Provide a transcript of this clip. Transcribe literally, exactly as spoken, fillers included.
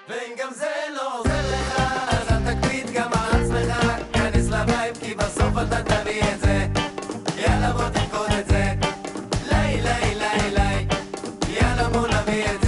ואם גם זה לא עוזר לך, אז אל תקפיד גם על עצמך, כנס לבייב כי בסוף אתה תביא את זה. יאללה בוא תרקוד את זה, לי לי לי לי, יאללה בוא נביא את זה.